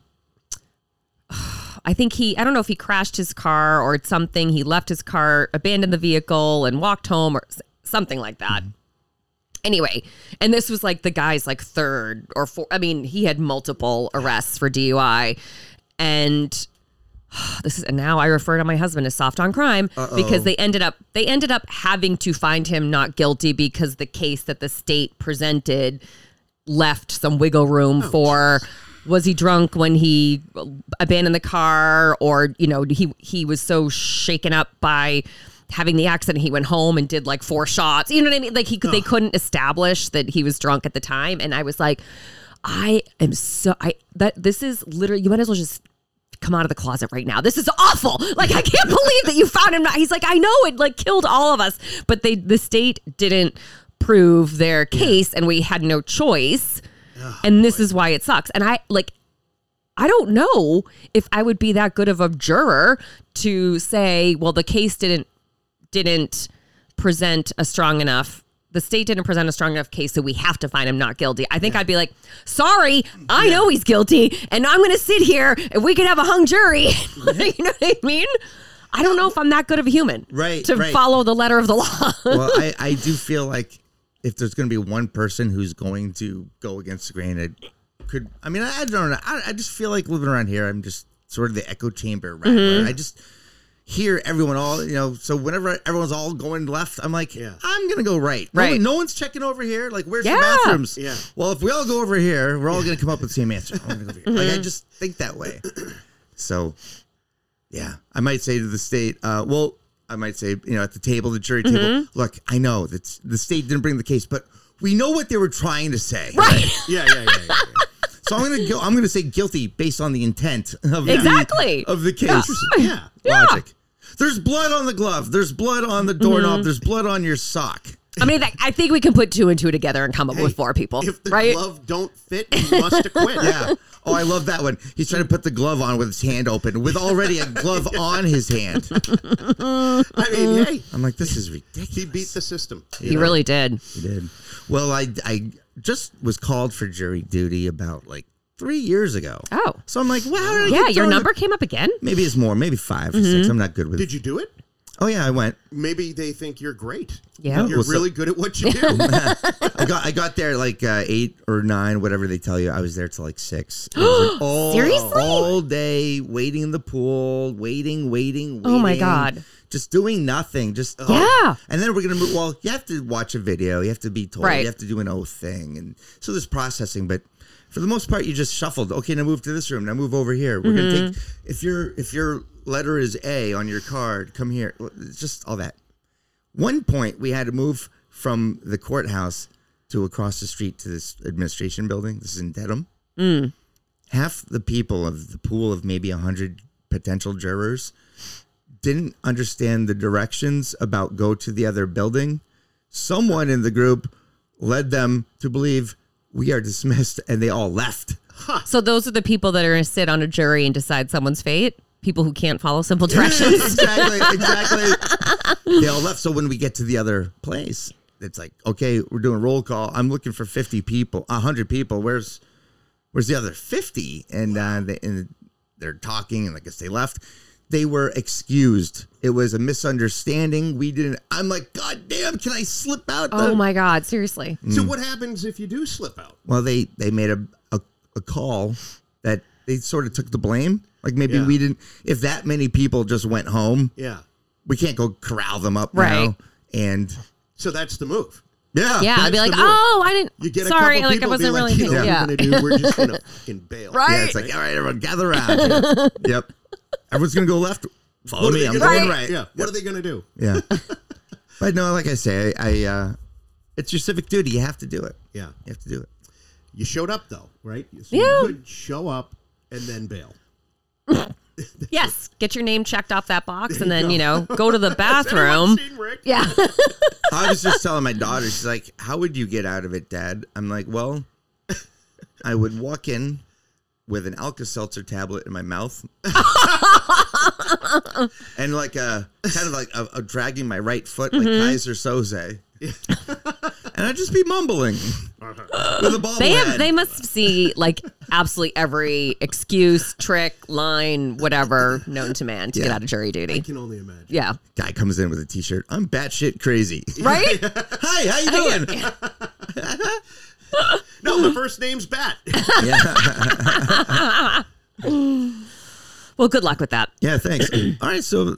I think he, I don't know if he crashed his car or it's something. He left his car, abandoned the vehicle and walked home or something like that. Mm-hmm. Anyway, and this was like the guy's like third or fourth. I mean, he had multiple arrests for D U I. And this is, and now I refer to my husband as soft on crime. Uh-oh. Because they ended up they ended up having to find him not guilty because the case that the state presented left some wiggle room oh, for geez. Was he drunk when he abandoned the car, or you know he he was so shaken up by having the accident he went home and did like four shots. You know what I mean? Like he could, they couldn't establish that he was drunk at the time, and I was like, I am so I that this is literally, you might as well just come out of the closet right now. This is awful. Like, I can't believe that you found him not. He's like, I know it like killed all of us, but they the state didn't prove their case, yeah. and we had no choice. Oh, and this boy. Is why it sucks. And I like, I don't know if I would be that good of a juror to say, well, the case didn't didn't present a strong enough. The state didn't present a strong enough case, so we have to find him not guilty. I think yeah. I'd be like, sorry, I yeah. know he's guilty, and I'm going to sit here and we can have a hung jury. You know what I mean? I don't know if I'm that good of a human right, to right. follow the letter of the law. Well, I, I do feel like if there's going to be one person who's going to go against the grain, it could, I mean, I, I don't know. I, I just feel like living around here, I'm just sort of the echo chamber rattler. Mm-hmm. I just hear everyone all, you know, so whenever everyone's all going left, I'm like, yeah. I'm going to go right. No, right. no one's checking over here. Like, where's yeah. the bathrooms? Yeah. Well, if we all go over here, we're all going to come up with the same answer. I'm gonna go over here. Mm-hmm. Like, I just think that way. So, yeah, I might say to the state, uh, well, I might say, you know, at the table, the jury table, mm-hmm. look, I know that the state didn't bring the case, but we know what they were trying to say. Right. right? Yeah, yeah, yeah, yeah, yeah. So I'm gonna go. I'm gonna say guilty based on the intent of exactly the, of the case. Yeah, yeah. Logic. There's blood on the glove. There's blood on the doorknob. Mm-hmm. There's blood on your sock. I mean, I think we can put two and two together and come up hey, with four people. If the right? glove don't fit, you must acquit. Yeah. Oh, I love that one. He's trying to put the glove on with his hand open, with already a glove on his hand. I mean, hey, I'm like, this is ridiculous. He beat the system. He know? really did. He did. Well, I I just was called for jury duty about like three years ago. Oh. So I'm like, wow. Yeah, your number came up again? Maybe it's more, maybe five or mm-hmm. six. I'm not good with it. Did you do it? Oh, yeah, I went. Maybe they think you're great. Yeah. You're well, so, really good at what you do. I got I got there like uh, eight or nine, whatever they tell you. I was there till like six. It was like all, Seriously? All day, waiting in the pool, waiting, waiting, waiting. Oh, my God. Just doing nothing. Just Yeah. Oh. And then we're going to move. Well, you have to watch a video. You have to be told. Right. You have to do an oath thing. And so there's processing. But for the most part, you just shuffled. Okay, now move to this room. Now move over here. We're mm-hmm. going to take, if your if your letter is A on your card, come here. It's just all that. One point, we had to move from the courthouse to across the street to this administration building. This is in Dedham. Mm. Half the people of the pool of maybe one hundred potential jurors didn't understand the directions about go to the other building. Someone in the group led them to believe we are dismissed, and they all left. Huh. So those are the people that are going to sit on a jury and decide someone's fate? People who can't follow simple directions? Exactly, exactly. They all left. So when we get to the other place, it's like, okay, we're doing roll call. I'm looking for fifty people, one hundred people. Where's where's the other fifty? And, uh, they, and they're talking, and I guess they left. They were excused. It was a misunderstanding. We didn't. I'm like, God damn, can I slip out? Oh, the-? my God. Seriously. So what happens if you do slip out? Well, they, they made a, a, a call that they sort of took the blame. Like maybe yeah. we didn't. If that many people just went home, yeah, we can't go corral them up right. now. And so that's the move. Yeah, yeah. I'd be like, oh, I didn't. You get a sorry, couple like I wasn't be really. like, you know yeah. what we're gonna do? We're just gonna fucking bail. Right. Yeah, it's like, all right, everyone, gather around. Here. Yep. Everyone's gonna go left. Follow me. I'm going right. right. Yeah. What yep. are they gonna do? Yeah. But no, like I say, I, I uh, it's your civic duty. You have to do it. Yeah. You have to do it. You showed up though, right? So yeah. You could show up and then bail. Yes, get your name checked off that box, and then you know go to the bathroom. Seen Rick? Yeah. I was just telling my daughter, she's like, how would you get out of it, Dad? I'm like, well, I would walk in with an Alka-Seltzer tablet in my mouth and like a kind of like a, a dragging my right foot like Mm-hmm. Kaiser Soze. And I'd just be mumbling with a ball They have. head. They must see like absolutely every excuse, trick, line, whatever known to man to Yeah. get out of jury I duty. can only imagine. Yeah. Guy comes in with a T-shirt. I'm batshit crazy. Right. Hi, how you doing? No, my first name's Bat. Yeah. Well, good luck with that. Yeah, thanks. All right, so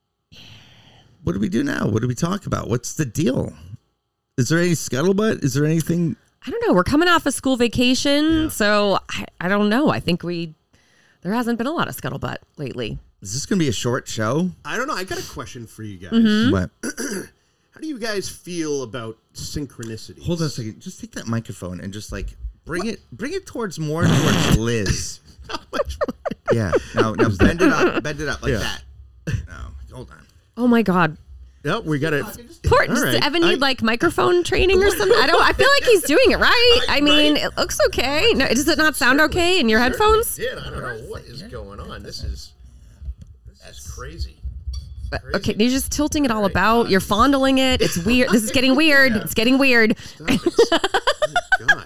what do we do now? What do we talk about? What's the deal? Is there any scuttlebutt? Is there anything? I don't know. We're coming off a school vacation, Yeah. so I, I don't know. I think we there hasn't been a lot of scuttlebutt lately. Is this going to be a short show? I don't know. I got a question for you guys. Mm-hmm. What? How do you guys feel about synchronicity? Hold on a second. Just take that microphone and just like bring it, bring it towards more towards Liz. Yeah. No, no, bend it up, bend it up like Yeah. that. No, hold on. Oh my God. Yep, we got it. Poor, All does right. Evan need I- like microphone training or something? I don't. I feel like he's doing it right. I mean, Right? it looks okay. No, does it not sound okay in your headphones? Did I don't know what is going on. This is this is crazy. Okay, you're just tilting it all about. You're fondling it. It's weird. This is getting weird. It's getting weird. God,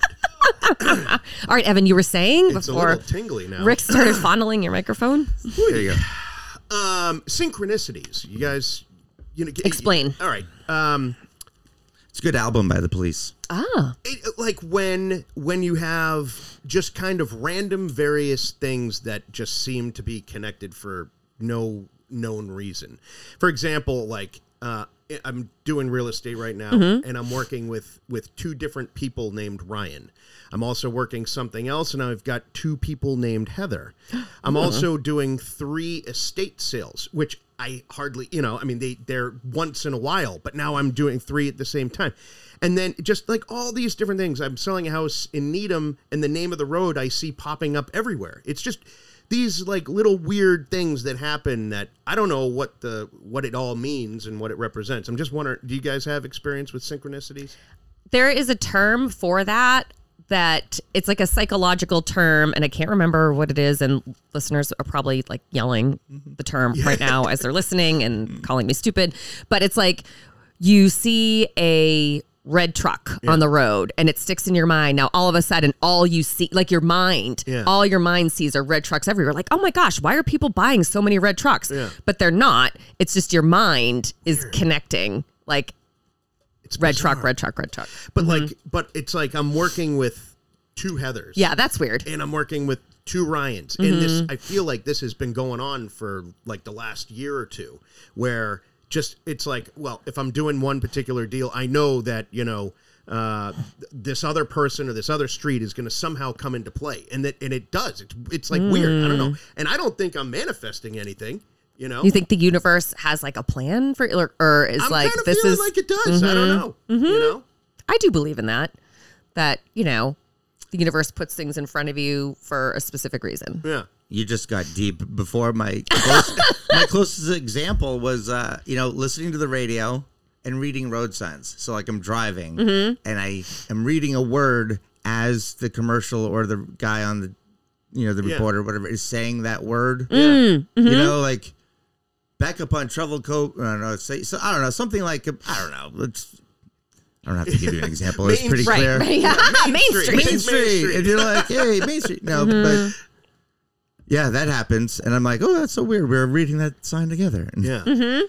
All right, Evan, you were saying it's a before little tingly now. Rick started fondling your microphone. There you go. Um, synchronicities. You guys, you know, Explain. All right. Um, It's a good album by the Police. Ah, it, like when when you have just kind of random various things that just seem to be connected for no known reason. For example, like uh, I'm doing real estate right now, and I'm working with with two different people named Ryan. I'm also working something else, and I've got two people named Heather. I'm also doing three estate sales, which I hardly, you know, I mean, they, they're once in a while, but now I'm doing three at the same time. And then just like all these different things, I'm selling a house in Needham, and the name of the road I see popping up everywhere. It's just these like little weird things that happen that I don't know what the what it all means and what it represents. I'm just wondering, do you guys have experience with synchronicities? there is a term for that. That it's like a psychological term, and I can't remember what it is. And listeners are probably like yelling the term right now as they're listening and calling me stupid. But it's like you see a red truck on the road and it sticks in your mind. Now, all of a sudden, all you see, like your mind, Yeah. all your mind sees are red trucks everywhere. Like, oh my gosh, why are people buying so many red trucks? Yeah. But they're not. It's just your mind is connecting. Like, It's red bizarre. truck, red truck, red truck. But like, but it's like I'm working with two Heathers. Yeah, that's weird. And I'm working with two Ryans. And this, I feel like this has been going on for like the last year or two, where just it's like, well, if I'm doing one particular deal, I know that, you know, uh, this other person or this other street is going to somehow come into play. And that, and it does. It's, it's like weird. I don't know. And I don't think I'm manifesting anything, you know? You think the universe has like a plan for, or, or is I'm like kind of this feeling is? like it does. I don't know. You know? I do believe in that. That you know, the universe puts things in front of you for a specific reason. Yeah. You just got deep. Before my close, my closest example was, uh, you know, listening to the radio and reading road signs. So like I'm driving Mm-hmm. and I am reading a word as the commercial or the guy on the, you know, the Yeah. reporter, whatever, is saying that word. Mm. You Mm-hmm. know, like back up on Travel Coat. I don't know. Say, so I don't know. Something like, I don't know. Let's, I don't have to give you an example. It's Main- pretty Right, clear. right. Yeah. Main Street. Street. Main Main Street. Street. And you're like, hey, Main Street. No, Mm-hmm. but yeah, that happens. And I'm like, oh, that's so weird. We were reading that sign together. And Yeah. Mm-hmm.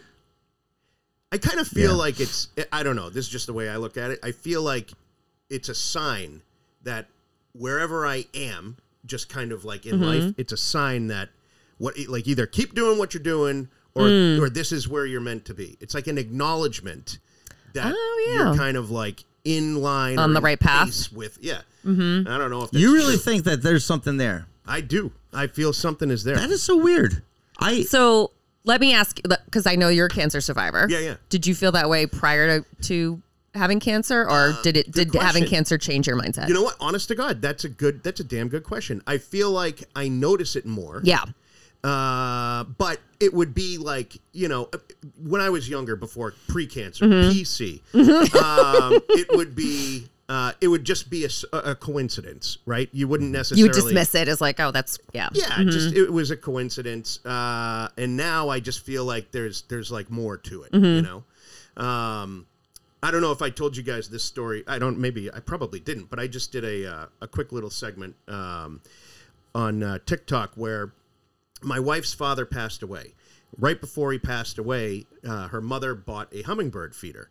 I kind of feel Yeah. like it's, I don't know, this is just the way I look at it. I feel like it's a sign that wherever I am, just kind of like in Mm-hmm. life, it's a sign that what, like either keep doing what you're doing or, Mm. or this is where you're meant to be. It's like an acknowledgement that Oh, yeah. you're kind of like in line On or the in right path. pace with, yeah. Mm-hmm. I don't know if that's you really true. think that there's something there? I do. I feel something is there. That is so weird. I So let me ask, because I know you're a cancer survivor. Yeah, yeah. Did you feel that way prior to, to having cancer, or did it did having question. cancer change your mindset? You know what? Honest to God, that's a good, that's a damn good question. I feel like I notice it more. yeah. Uh, but it would be like, you know, when I was younger, before pre-cancer, P C, Mm-hmm. um, it would be, uh, it would just be a, s- a coincidence, right? You wouldn't You necessarily. would dismiss it as like, oh, that's, yeah. Yeah, just it was a coincidence. Uh, and now I just feel like there's there's like more to it, you know. Um, I don't know if I told you guys this story. I don't. Maybe I probably didn't. But I just did a uh, a quick little segment um, on uh, TikTok where my wife's father passed away. Right before he passed away, uh, her mother bought a hummingbird feeder,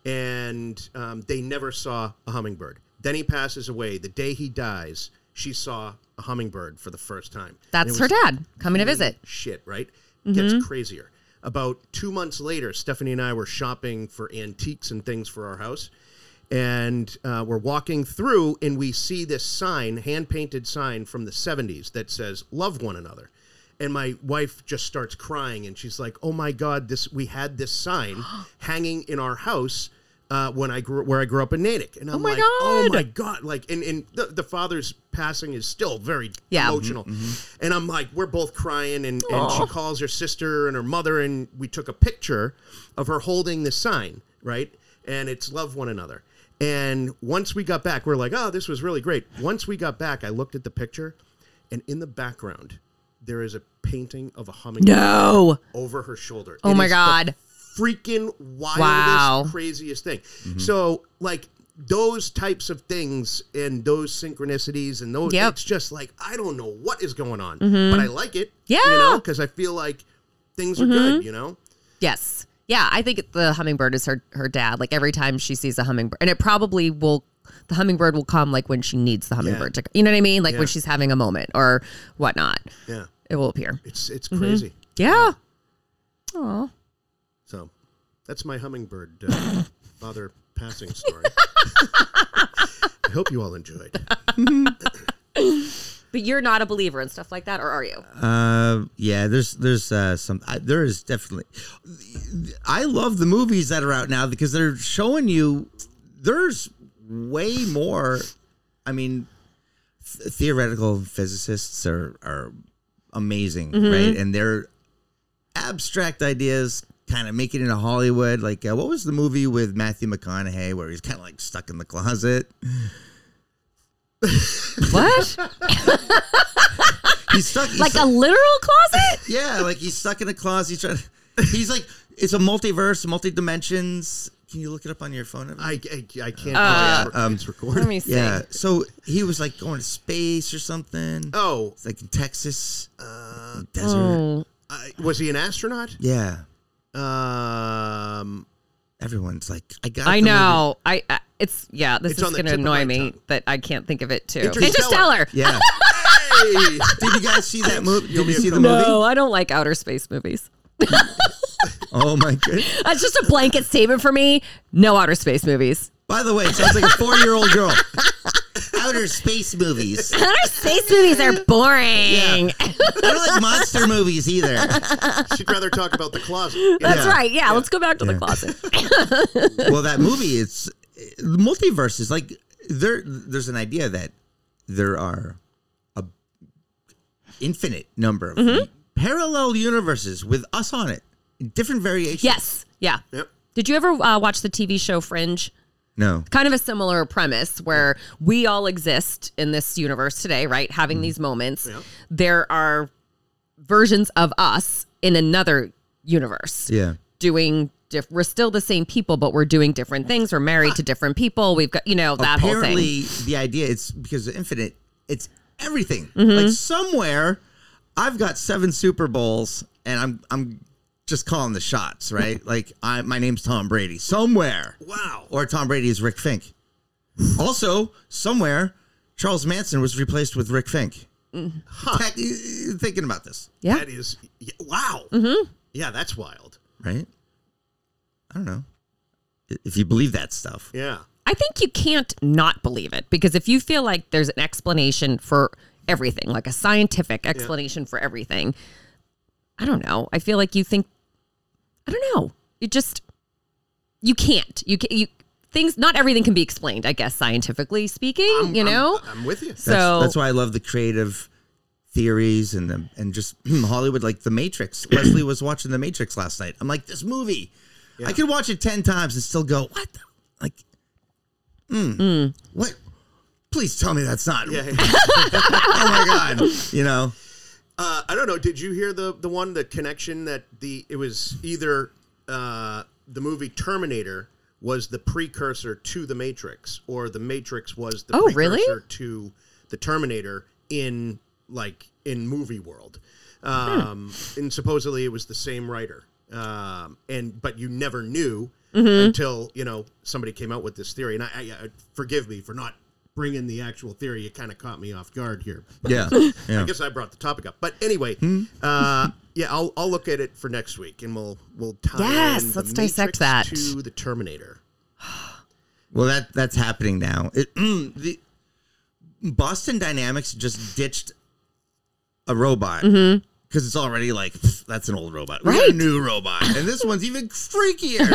and um, they never saw a hummingbird. Then he passes away. The day he dies, she saw a hummingbird for the first time. And That's it her was dad coming to holy visit. Shit, right? Gets crazier. About two months later, Stephanie and I were shopping for antiques and things for our house. And uh, we're walking through, and we see this sign, hand-painted sign from the seventies that says, "Love one another." And my wife just starts crying, and she's like, "Oh my God, this we had this sign hanging in our house uh, when I grew where I grew up in Natick." And I'm my like, "Oh God. my God!" Like, and, and the, the father's passing is still very Yeah. emotional. And I'm like, we're both crying, and, and she calls her sister and her mother, and we took a picture of her holding the sign, right? And it's "Love one another." And once we got back, we're like, "Oh, this was really great." Once we got back, I looked at the picture, and in the background, there is a painting of a hummingbird No. over her shoulder. Oh It my is the God. freaking wildest, Wow. craziest thing. So, like, those types of things and those synchronicities and those, Yep. it's just like, I don't know what is going on, but I like it. Yeah. You know, because I feel like things are good, you know? Yes. Yeah, I think the hummingbird is her, her dad. Like every time she sees a hummingbird, and it probably will, the hummingbird will come like when she needs the hummingbird to, you know what I mean? Like Yeah. when she's having a moment or whatnot, Yeah. it will appear. It's, it's crazy. Yeah. Oh. So that's my hummingbird uh, father passing story. I hope you all enjoyed. But you're not a believer in stuff like that, or are you? Uh, yeah, there's there's uh, some I, there is definitely. I love the movies that are out now because they're showing you there's way more. I mean, th- theoretical physicists are are amazing, right? And their abstract ideas kind of make it into Hollywood. Like, uh, what was the movie with Matthew McConaughey where he's kind of like stuck in the closet? What? He's stuck. He's Like stuck- a literal closet? Yeah, like he's stuck in a closet. He's trying. To, he's like, it's a multiverse, multi dimensions. Can you look it up on your phone? I, I, I can't. Uh, oh, yeah, it's recorded. Let me see. Yeah. So he was like going to space or something. Oh, It's like in Texas, uh, desert. Oh. uh, was he an astronaut? Yeah. Um, Everyone's like, I got. I the know. I, I it's yeah. This It's is on the going to tip of annoy my me tongue. that I can't think of it too. Interstellar. Interstellar. Movie. Yeah. hey, Did you guys see that movie? Did you me a see the couple. No, movie? I don't like outer space movies. Oh my goodness. That's just a blanket statement for me. No outer space movies. By the way, it sounds like a four-year-old girl. Outer space movies. Outer space movies are boring. I don't like monster movies either. she'd rather talk about the closet. That's Yeah. right. Yeah, let's go back to the Yeah. closet. Well, that movie, it's the multiverse is like there. There's an idea that there are a infinite number of Mm-hmm. parallel universes with us on it, different variations. Yes. Yeah. Yep. Did you ever uh, watch the T V show Fringe? No. Kind of a similar premise where we all exist in this universe today, right? Having these moments. Yeah. There are versions of us in another universe Yeah. doing diff- we're still the same people, but we're doing different things. We're married to different people. We've got, you know, that whole thing. Apparently, the idea it's because of infinite. It's everything. Mm-hmm. Like somewhere, I've got seven Super Bowls, and I'm I'm just calling the shots, right? Like I, my name's Tom Brady. Somewhere, Wow. or Tom Brady is Rick Fink. Also, somewhere, Charles Manson was replaced with Rick Fink. Tech, thinking about this, Yeah. That is, yeah, wow. Mm-hmm. Yeah, that's wild. right? I don't know if you believe that stuff. Yeah. I think you can't not believe it, because if you feel like there's an explanation for everything, like a scientific explanation for everything, I don't know. I feel like you think, I don't know. You just, you can't. You can you things. Not everything can be explained, I guess, scientifically speaking. I'm, you I'm- know. I'm, with you. That's, So that's why I love the creative theories and the and just Hollywood, like The Matrix. Leslie was watching The Matrix last night. I'm like, this movie, yeah. I could watch it ten times and still go, what? The? Like, mm, mm. what? Please tell me that's not. Yeah, yeah. Oh my God, you know. Uh, I don't know. Did you hear the the one, the connection that the it was either uh, the movie Terminator was the precursor to The Matrix, or The Matrix was the oh, precursor really? to the Terminator in like in movie world. Um, hmm. And supposedly it was the same writer. Um, and but you never knew mm-hmm. until you know somebody came out with this theory. And I, I, I forgive me for not bringing the actual theory. It kind of caught me off guard here. But yeah. yeah, I guess I brought the topic up. But anyway, hmm? uh, yeah, I'll I'll look at it for next week, and we'll we'll tie yes, in let's the dissect Matrix that to the Terminator. Well, that that's happening now. It, the Boston Dynamics just ditched a robot. Mm-hmm. Because it's already like, that's an old robot. We right. got a new robot. And this one's even freakier.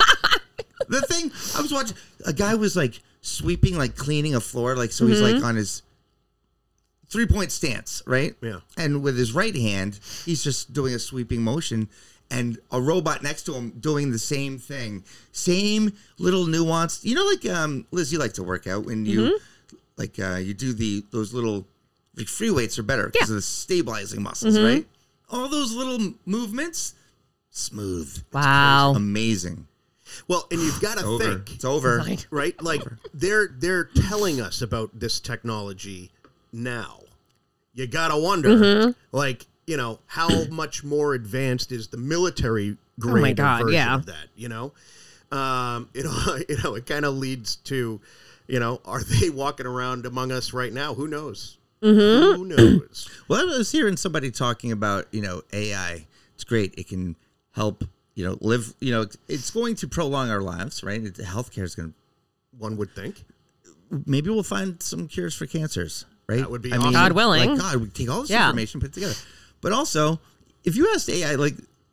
The thing, I was watching, a guy was like sweeping, like cleaning a floor. Like, so mm-hmm. he's like on his three-point stance, right? Yeah. And with his right hand, he's just doing a sweeping motion. And a robot next to him doing the same thing. Same little nuance. You know, like, um, Liz, you like to work out when you, mm-hmm. like, uh, you do the those little... Like free weights are better because yeah. of the stabilizing muscles, mm-hmm. right? All those little movements, smooth. Wow, amazing. Well, and you've got to think, it's over, right? Like over. they're they're telling us about this technology now. You gotta wonder, mm-hmm. like you know, how much more advanced is the military grade oh my God, version yeah. of that? You know, um, you know, you know, it kind of leads to, you know, are they walking around among us right now? Who knows? Mm-hmm. Who knows? Well, I was hearing somebody talking about, you know, A I. It's great. It can help, you know, live, you know, it's going to prolong our lives, right? Healthcare is going to. One would think. Maybe we'll find some cures for cancers, right? That would be I awesome. mean, God willing. Like, God, we take all this yeah. information, put it together. But also, if you asked A I, like,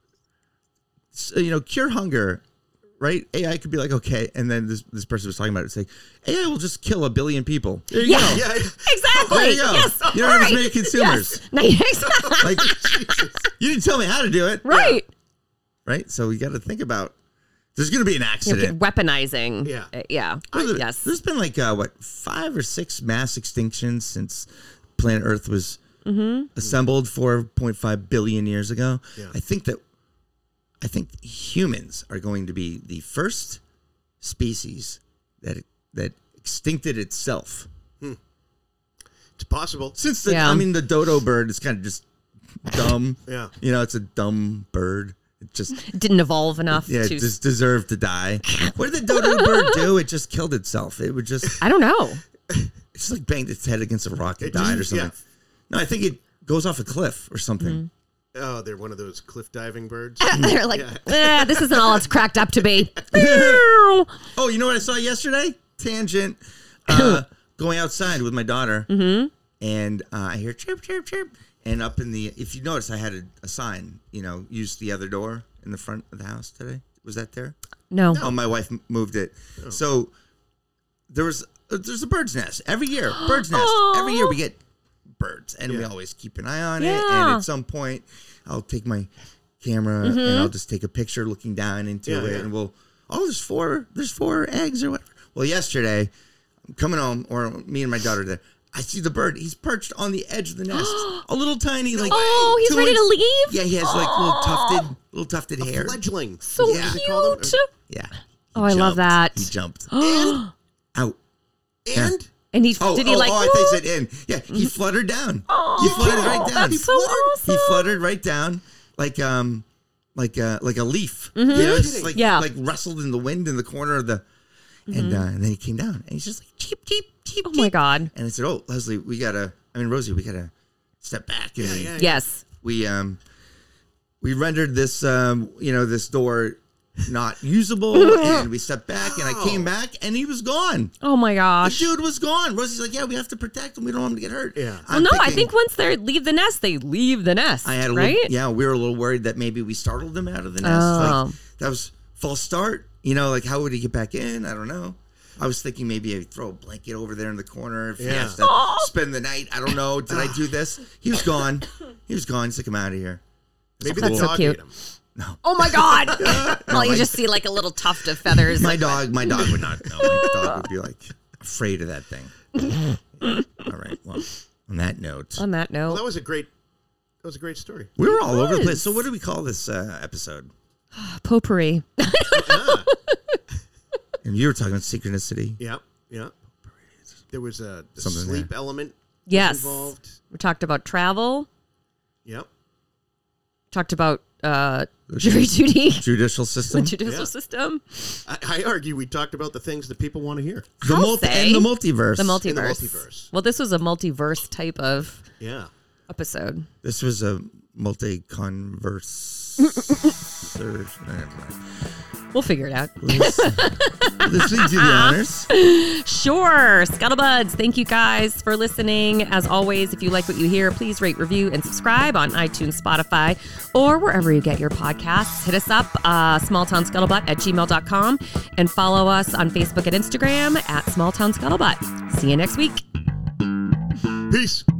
you know, cure hunger, right? A I could be like, okay, and then this this person was talking about it. It's like, A I will just kill a billion people. There you yeah, go. Yeah, exactly. There you go. Yes. You don't right. have as many consumers. Yes. Like, you didn't tell me how to do it. Right. Yeah. Right? So we got to think about, there's going to be an accident. Yeah, weaponizing. Yeah. Uh, yeah. Well, there, yes. There's been like, uh, what, five or six mass extinctions since planet Earth was mm-hmm. assembled four point five billion years ago. Yeah. I think that I think humans are going to be the first species that that extincted itself. Hmm. It's possible. Since the, yeah. I mean, the dodo bird is kind of just dumb. Yeah, you know, it's a dumb bird. It just it didn't evolve enough. Yeah, to... it just deserved to die. What did the dodo bird do? It just killed itself. It would just. I don't know. It just like banged its head against a rock and it died just, or something. Yeah. No, I think it goes off a cliff or something. Mm-hmm. Oh, they're one of those cliff diving birds. They're like, yeah. eh, this isn't all it's cracked up to be. Oh, you know what I saw yesterday? Tangent. Uh, going outside with my daughter, mm-hmm. and uh, I hear chirp, chirp, chirp. And up in the, if you notice, I had a, a sign, you know, use the other door in the front of the house today. Was that there? No. Oh, my wife moved it. Oh. So there was, uh, there's a bird's nest every year. Bird's nest. Aww. Every year we get birds, and yeah. we always keep an eye on yeah. it. And at some point, I'll take my camera mm-hmm. and I'll just take a picture looking down into yeah, it, yeah. and we'll, oh, there's four, there's four eggs or whatever. Well, yesterday, I'm coming home, or me and my daughter there. I see the bird. He's perched on the edge of the nest. A little tiny, like oh, he's ready inch. to leave. Yeah, he has like little tufted, little tufted a hair. Fledgling. So yeah. cute. Yeah. Oh, I love that. He jumped and out. And yeah. and he oh, did he oh, like? Oh, I thought you said in. Yeah, he fluttered down. Oh, he fluttered right down. That's he so fluttered, awesome. He fluttered right down like um like uh like a leaf. Mm-hmm. You know, just like yeah. like rustled in the wind in the corner of the. And, uh, and then he came down, and he's just like, cheep, cheep, cheep, Oh, cheep. my God. And I said, oh, Leslie, we got to, I mean, Rosie, we got to step back. And yeah, yeah, yeah. Yes. We, um, we rendered this, um, you know, this door not usable, and we stepped back, and I came back, and he was gone. Oh, my gosh. The dude was gone. Rosie's like, yeah, we have to protect him. We don't want him to get hurt. Yeah. Well, I'm no, thinking, I think once they leave the nest, they leave the nest, I had a right? little, yeah, we were a little worried that maybe we startled them out of the nest. Oh. Like, that was false start. You know, like, how would he get back in? I don't know. I was thinking maybe I'd throw a blanket over there in the corner if he Yeah. has to spend the night. I don't know. Did I do this? He was gone. He was gone. He's like, I'm out of here. Maybe That's the so dog cute. ate him. Oh my God. Well, you just see like a little tuft of feathers. My dog, my dog would not know. My dog would be like afraid of that thing. All right. Well, on that note, On that Well, note, that was a great. That was a great story. we were all over the was. place. So, what do we call this uh, episode? potpourri. And you were talking about synchronicity. Yeah, yeah. There was a the Something sleep there. element Yes. involved. We talked about travel. Yep. Talked about uh, jury duty. Judicial system. The judicial Yeah. system. I, I argue we talked about the things that people want to hear. The I'll multi- say. and the multiverse. The multiverse. In the multiverse. Well, this was a multiverse type of Yeah. episode. This was a multi-converse. Never mind. We'll figure it out. Let's, let's do the honors. Sure. Scuttlebuds, thank you guys for listening. As always, if you like what you hear, please rate, review, and subscribe on iTunes, Spotify, or wherever you get your podcasts. Hit us up, uh, smalltownscuttlebutt at gmail dot com, and follow us on Facebook and Instagram at smalltownscuttlebutt. See you next week. Peace.